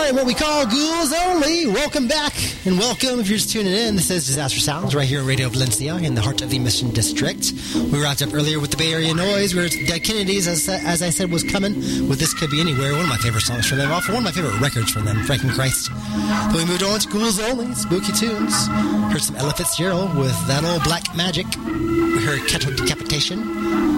right, what we call Ghouls Only. Welcome back, and welcome if you're just tuning in. This is Disaster Sounds right here on Radio Valencia in the heart of the Mission District. We wrapped up earlier with the Bay Area Noise, where Dead Kennedys, as I said, was coming with This Could Be Anywhere, one of my favorite songs from them, one of my favorite records from them, Franken Christ. Then we moved on to Ghouls Only, Spooky Tunes. Heard some Ella Fitzgerald with That Old Black Magic. We heard Kettle Decapitation.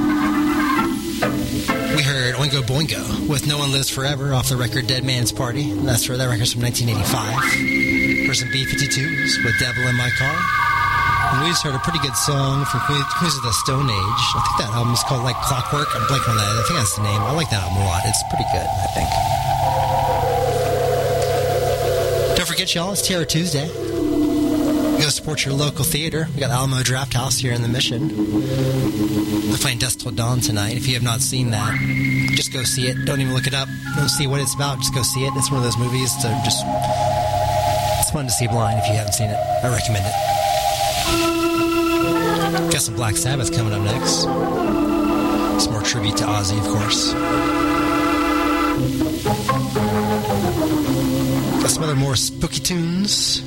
We heard Oingo Boingo with No One Lives Forever off the record Dead Man's Party. And that's for that record's from 1985. Heard some B-52s with Devil in My Car. And we just heard a pretty good song from Queens of the Stone Age. I think that album is called like Clockwork. I'm blanking on that. I think that's the name. I like that album a lot. It's pretty good, I think. Don't forget, y'all, it's Terror Tuesday. Go support your local theater. We got Alamo Draft House here in the Mission. They're playing Dusk Till Dawn tonight. If you have not seen that, just go see it. Don't even look it up. Don't see what it's about. Just go see it. It's one of those movies it's fun to see blind if you haven't seen it. I recommend it. Got some Black Sabbath coming up next. Some more tribute to Ozzy, of course. Got some other more spooky tunes.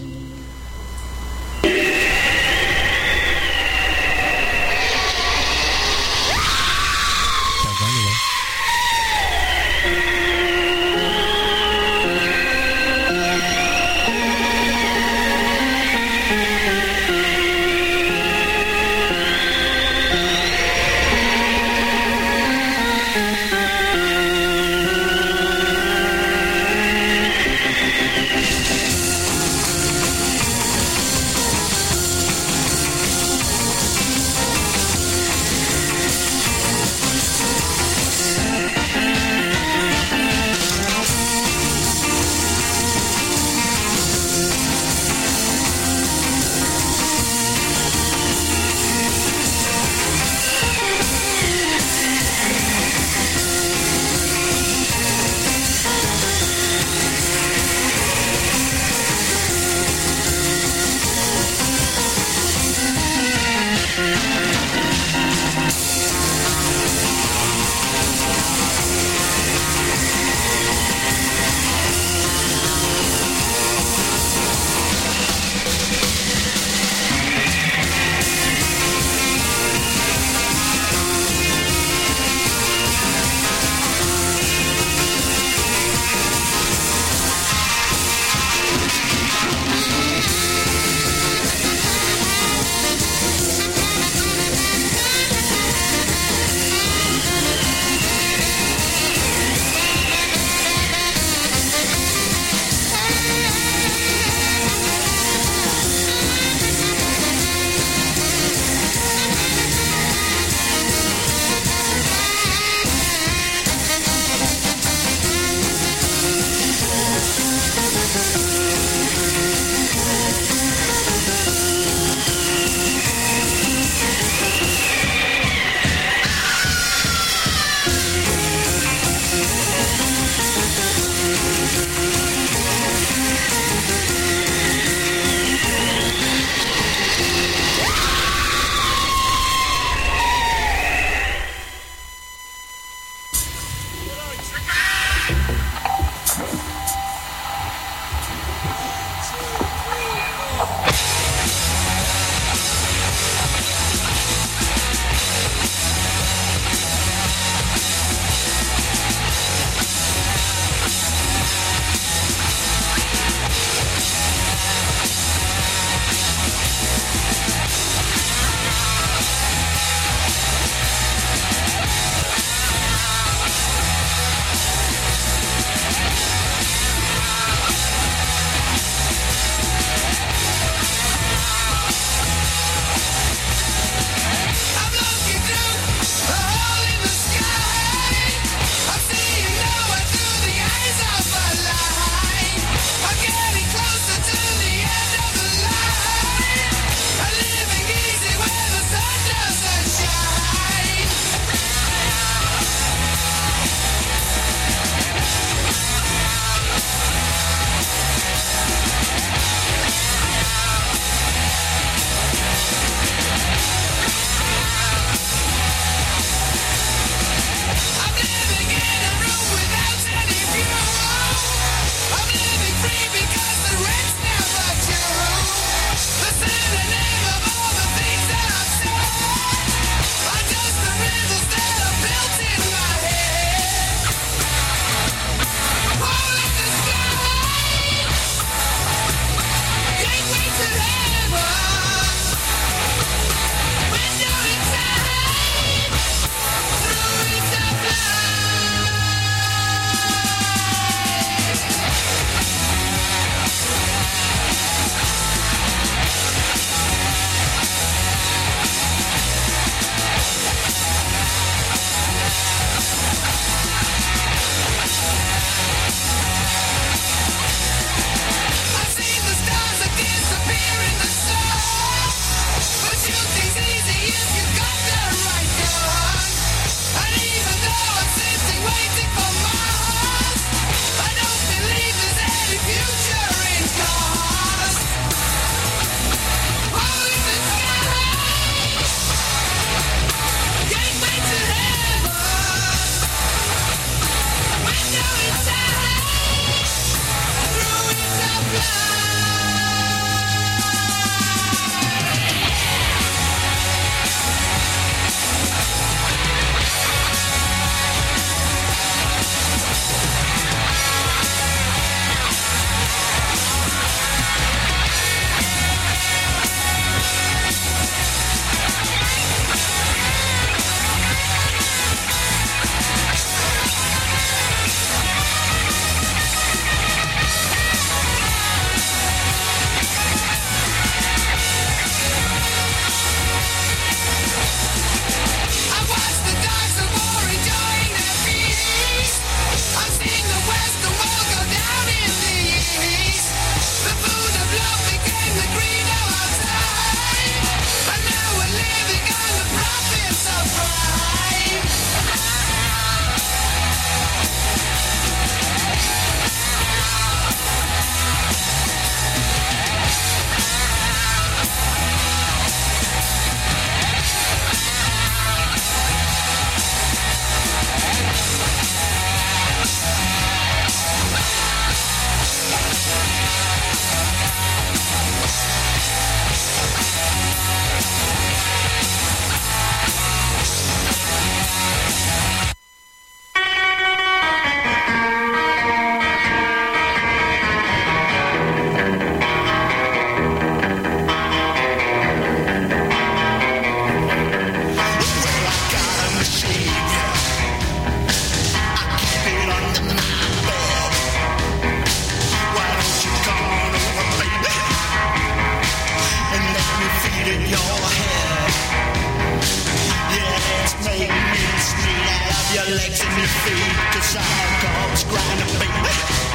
feet, 'cause I'm a corpse grinder, baby.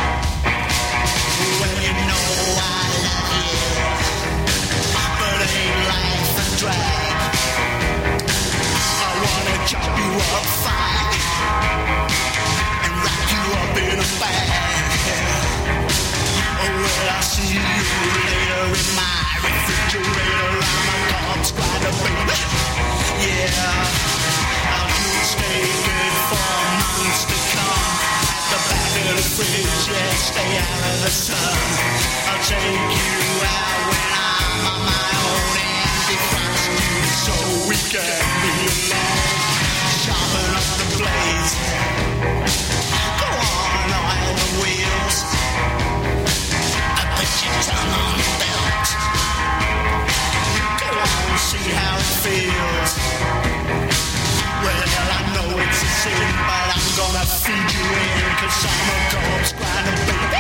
Well, you know I love you, but ain't life a drag? I wanna chop you up fine and wrap you up in a bag. Oh, well, I'll see you later in my refrigerator. I'm a corpse grinder, baby. Yeah, I'll do stay good for months to come. At the back of the fridge, yeah, stay out of the sun. I'll take you out when I'm on my own and defrost you so we can be alone. Sharpen up the blades, go on, oil the wheels. I put your tongue on the belt. Go on, see how it feels. Well, I know it's a sin, but I'm gonna feed you in, 'cause I'm a corpse grinder, baby.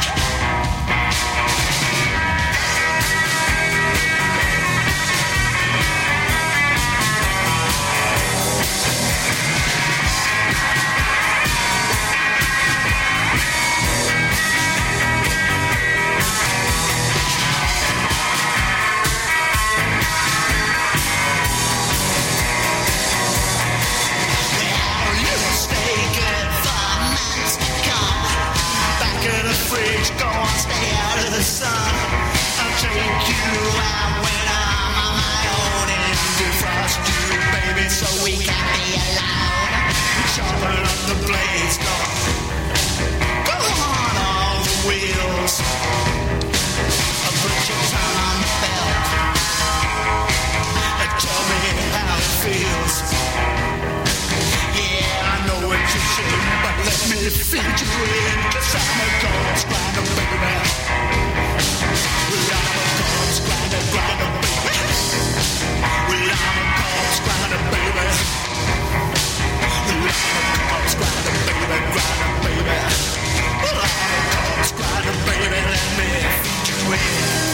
Fridge, go on, stay out of the sun. I'll take you out when I'm on my own and defrost you, baby, so we can be alone. Sharpen up the blades, go on all the wheels. I'll put your tongue on the belt and tell me how it feels. Yeah, I know what you're saying, but let me feed you in, 'cause I'm a corpse grinder, baby. Well, I'm a corpse grinder, baby. Well, I'm a corpse grinder, baby. Well, I'm a corpse grinder, baby, baby. Well, I'm a corpse grinder, baby. Let me feed you in.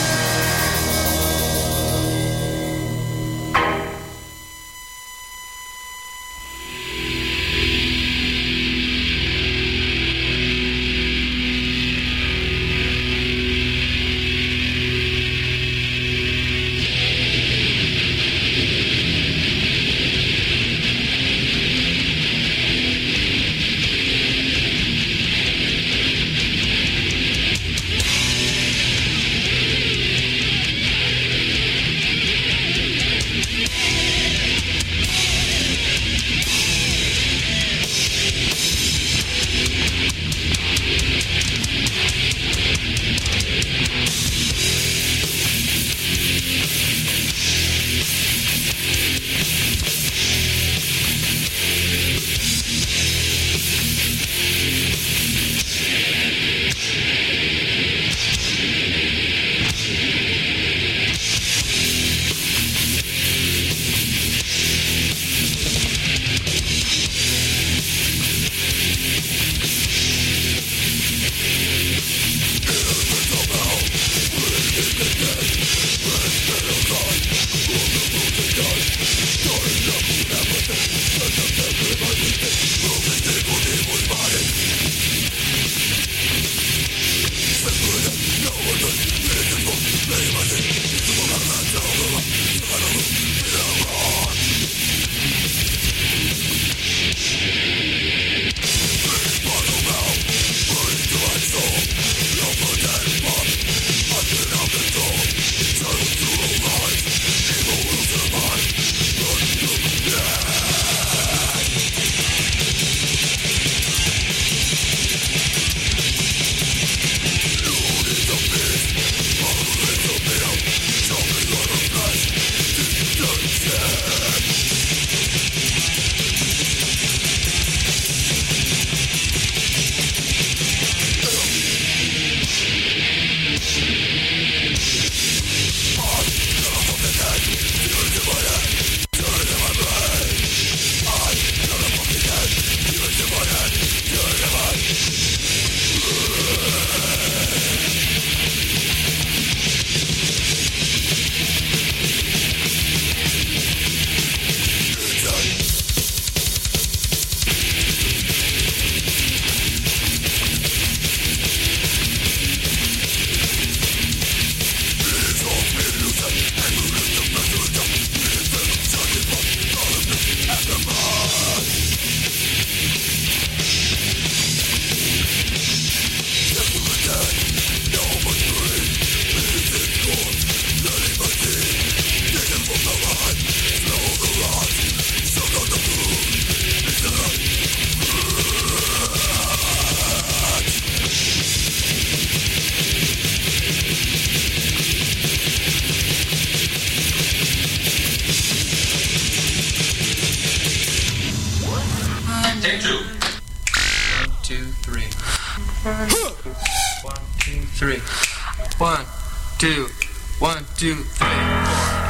2. 1, 2, 3. 1, 2, 3. 1, 2, 1, 2, 3, 4.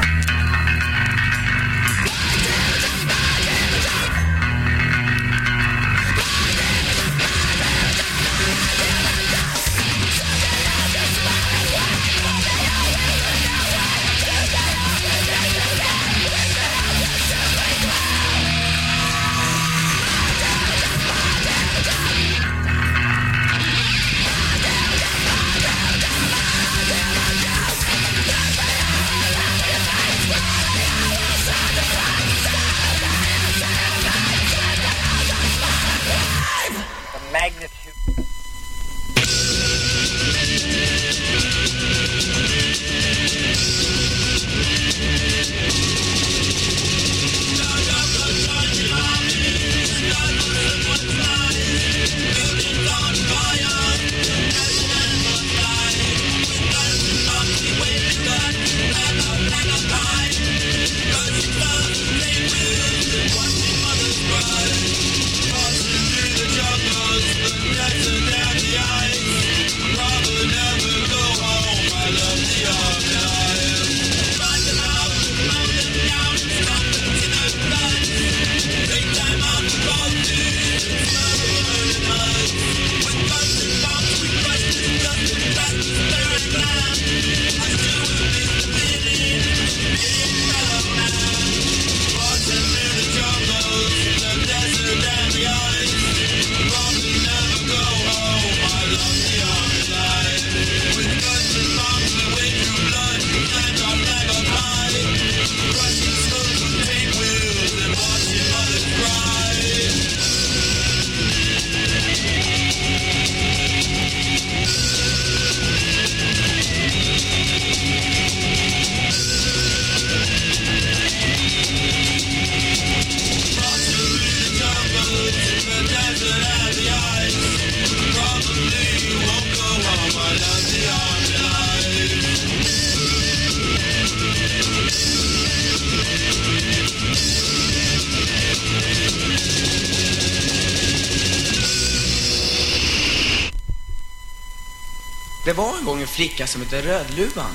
Det var en gång en flicka som hette Rödluvan.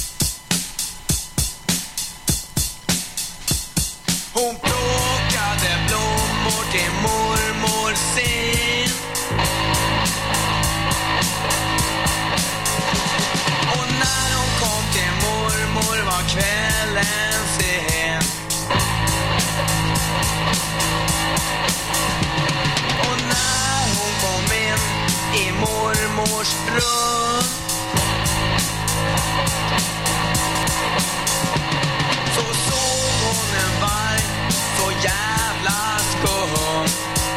Hon plockade blommor till mormor sin. Och när hon kom till mormor var kvällen sen. Och när hon kom in i mormors rum så såg hon en varg så jävla skum.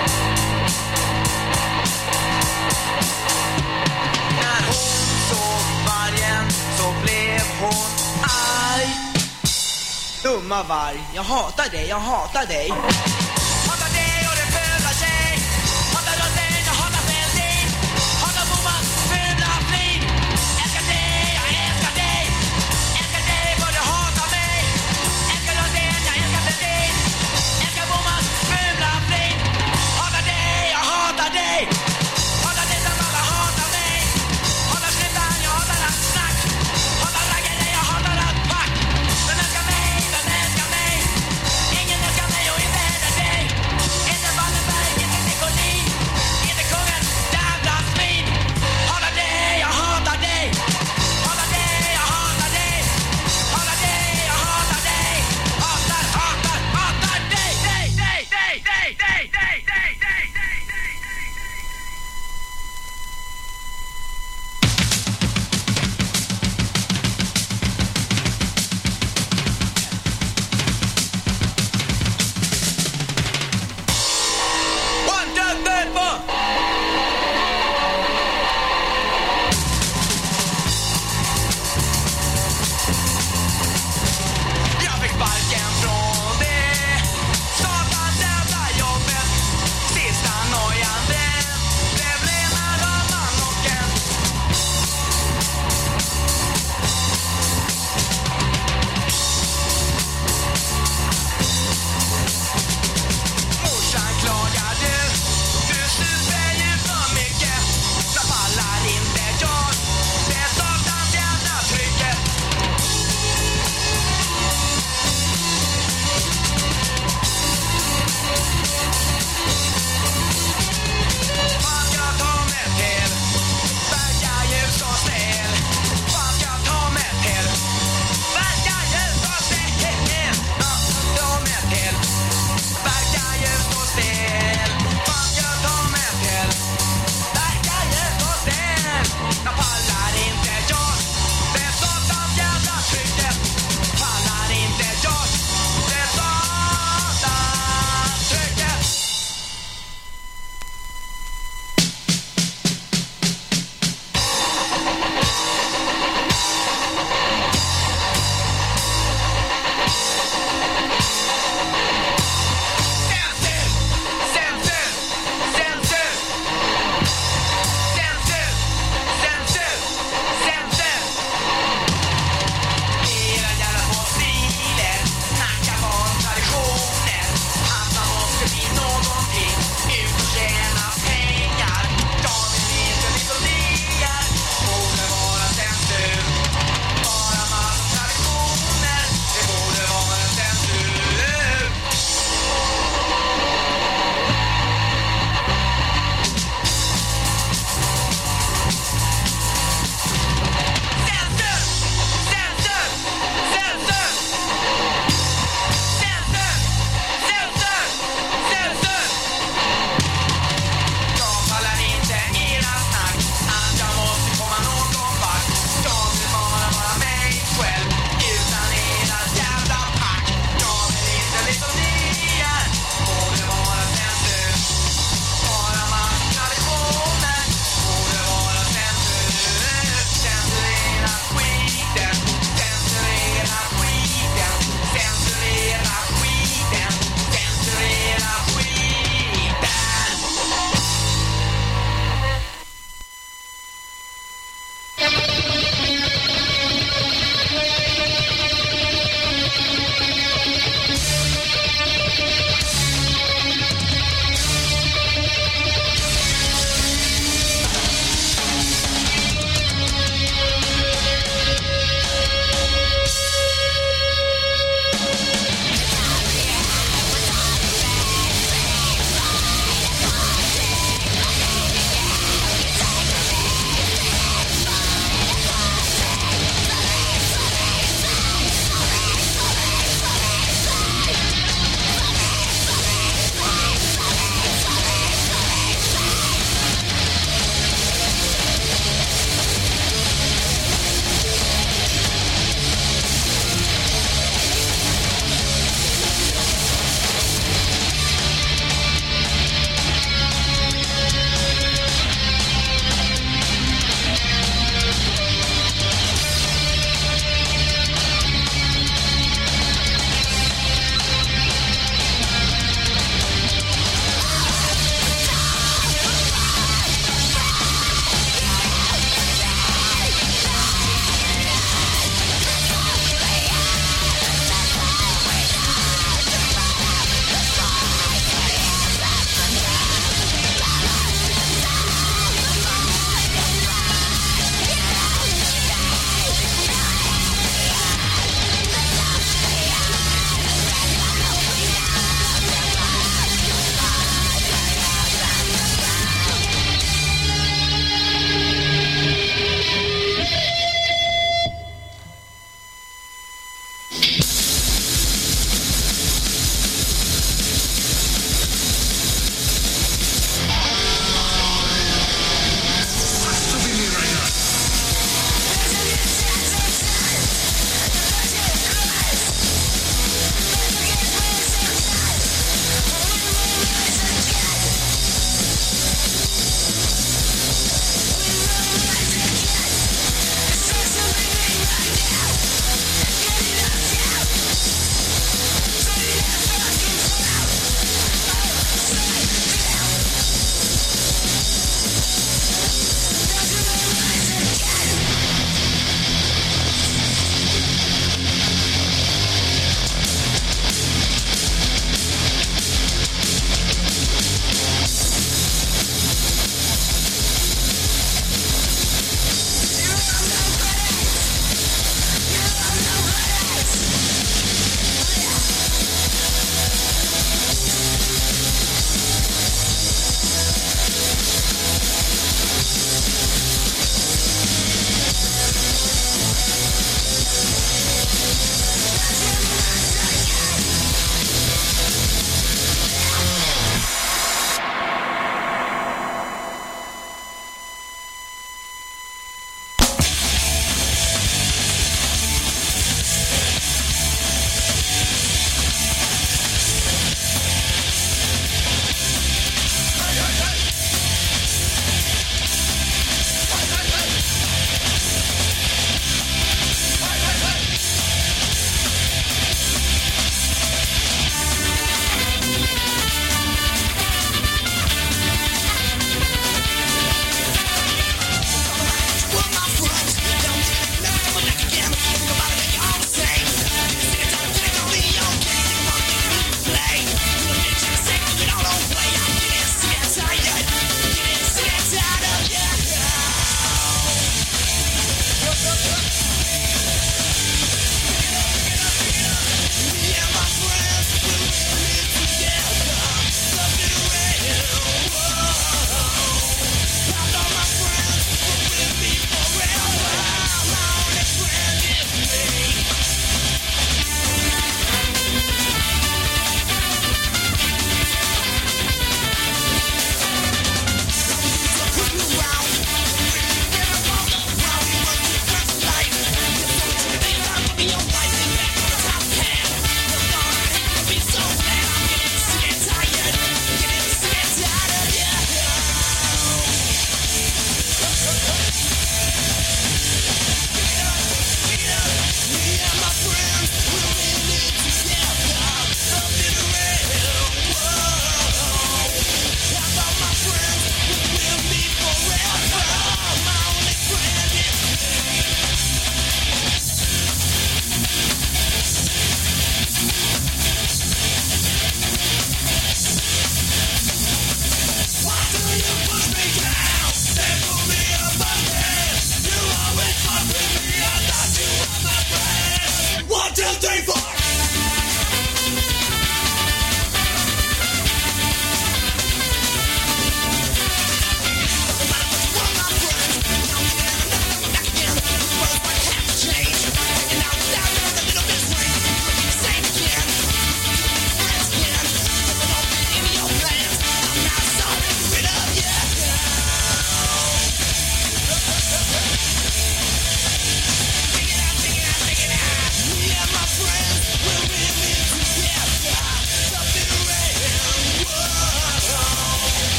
När hon såg vargen så blev hon arg. Dumma varg, jag hatar dig, jag hatar dig. Hatar dig och det fula tjej. Hatar rösten, jag hatar Fälldin. Hatar bomman, fula flin. Älskar dig, jag älskar dig. Älskar dig för du hatar mig. Älskar rösten, jag älskar Fälldin. Älskar bomman, fula flin. Hatar dig, jag hatar dig. Hatar dig som alla hatar mig. Hatar snyftan, jag hatar allt snack. Hatar raggen, jag hatar allt pack. Vem älskar mig, vem älskar mig? Ingen älskar mig och inte heller dig.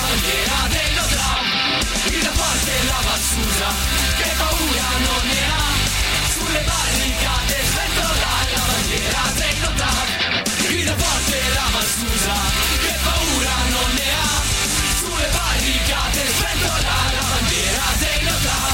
bandiera dello drum, grida forte la bassusa, che paura non ne ha, sulle barricate sventola la bandiera dello drum, grida forte la bassusa, che paura non ne ha, sulle barricate sventola la bandiera dello drum.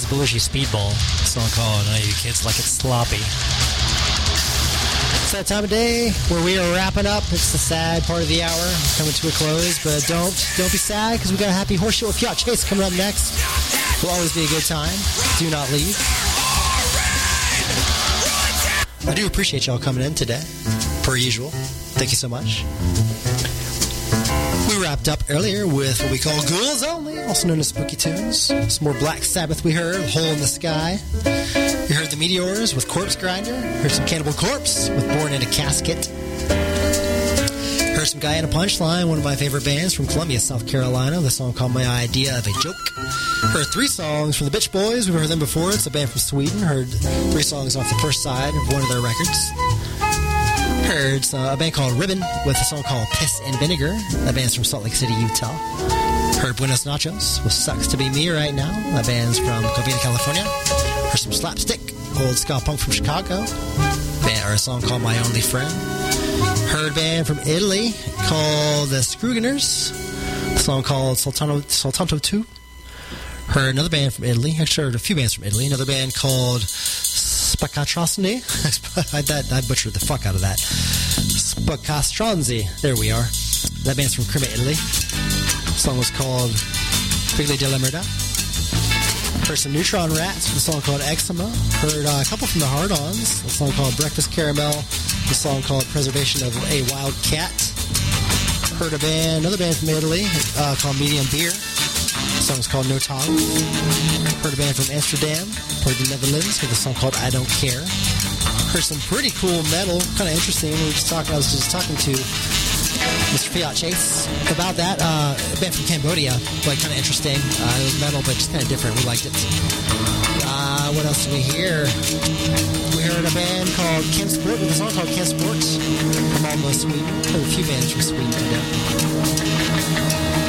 Belushi Speedball. A song called I Know You Kids Like It Sloppy. It's that time of day where we are wrapping up. It's the sad part of the hour, coming to a close. But don't be sad, because we got a happy horseshoe with Fiat Chase coming up next. Will always be a good time. Do not leave. I do appreciate y'all coming in today, per usual. Thank you so much. We wrapped up earlier with what we call Ghouls Only, also known as Spooky Tunes. Some more Black Sabbath we heard, Hole in the Sky. We heard the Meteors with Corpse Grinder. Heard some Cannibal Corpse with Born in a Casket. Heard some Guyana Punchline, one of my favorite bands from Columbia, South Carolina. The song called My Idea of a Joke. Heard 3 songs from the Bitch Boys. We've heard them before. It's a band from Sweden. Heard 3 songs off the first side of one of their records. Heard a band called Ribbon with a song called Piss and Vinegar. That band's from Salt Lake City, Utah. Heard Buenos Nachos with Sucks to Be Me Right Now. That band's from Covina, California. Heard some Slapstick, old ska punk from Chicago. A song called My Only Friend. Heard a band from Italy called the Scruginers. A song called Soltanto 2. Heard another band from Italy. Actually heard a few bands from Italy. Another band called Spaccastrozzi. I butchered the fuck out of that. Spaccastrozzi. There we are. That band's from Crema, Italy. The song was called Figli della Merda. Heard some Neutron Rats with a song called Eczema. Heard a couple from the Hard-Ons. A song called Breakfast Caramel. A song called Preservation of a Wild Cat. Heard another band from Italy called Medium Beer. The song's called No Tongue. Heard a band from Amsterdam, part of the Netherlands, with a song called I Don't Care. Heard some pretty cool metal, kind of interesting. I was just talking to Mr. Fiat Chase about that. A band from Cambodia, like kind of interesting. It was metal, but just kind of different. We liked it. What else did we hear? We heard a band called Ken Sport with a song called Ken Sport from Malmö, Sweden. Heard a few bands from Sweden.